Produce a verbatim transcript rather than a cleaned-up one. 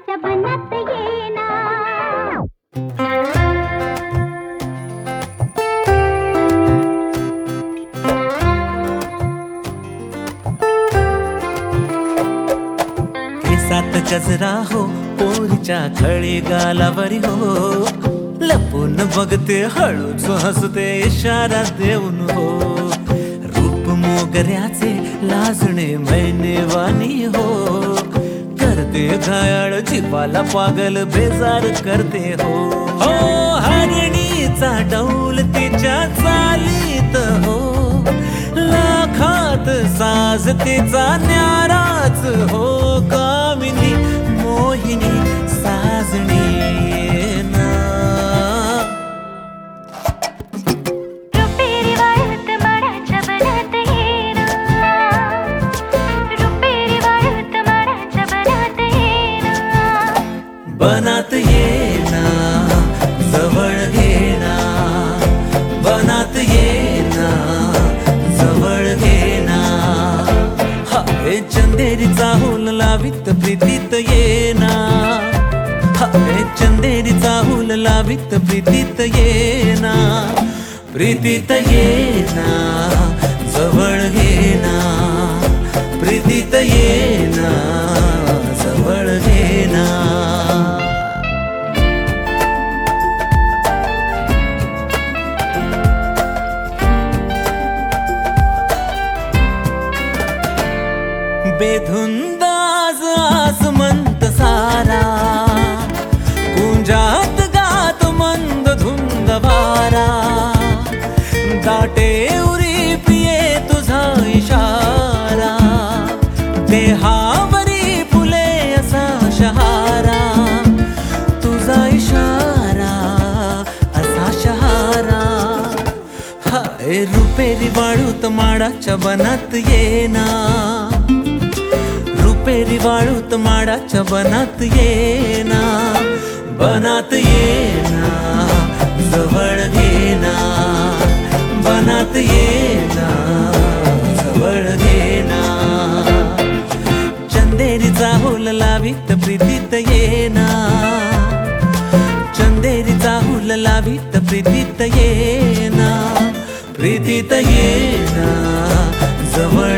माझ्या बनात येना केसात गजरा हो पोरीच्या खळी गालावरी हो लपून बघते हळूच हसते इशारा देऊन हो रूप मोगऱ्याचे लाजणे मैनेवानी हो करते घायाळ जीवाला पागल बेजार करते हो हो हरणीचा डौल तिच्या चालीत हो लाखात साज तिचा न्याराच हो कामिनी मोहिनी साजणी ना रुपेरी वाळूत माडाच्या बनात येना रुपेरी वाळूत माडाच्या बनात येना बनात येना जवळ घेना बनात येना जवळ घेना हे चंदेरीचा हुल लावित प्रीतीत येना हे चंदेरीचा हुल लावित प्रीतीत येना प्रीतीत येना जवळ घेना प्रीतीत येना जवळ घेना बेधुंद आज आसमंत सारा कुंजात गात मंद धुंद वारा दाटे उरी प्रिये तुझा इशारा देहावरी फुले असा शहारा तुझा इशारा असा शहारा हाय रुपेरी वाळूत माडाच्या बनात येना रुपेरी वाळूत माडाच्या बनात येना बनात येना जवळ घेना बनात येना जवळ घेना चंदेरीचा हुल लावित प्रीतीत येना चंदेरीचा हुल लावित प्रीतीत येना प्रीतीत येना जवळ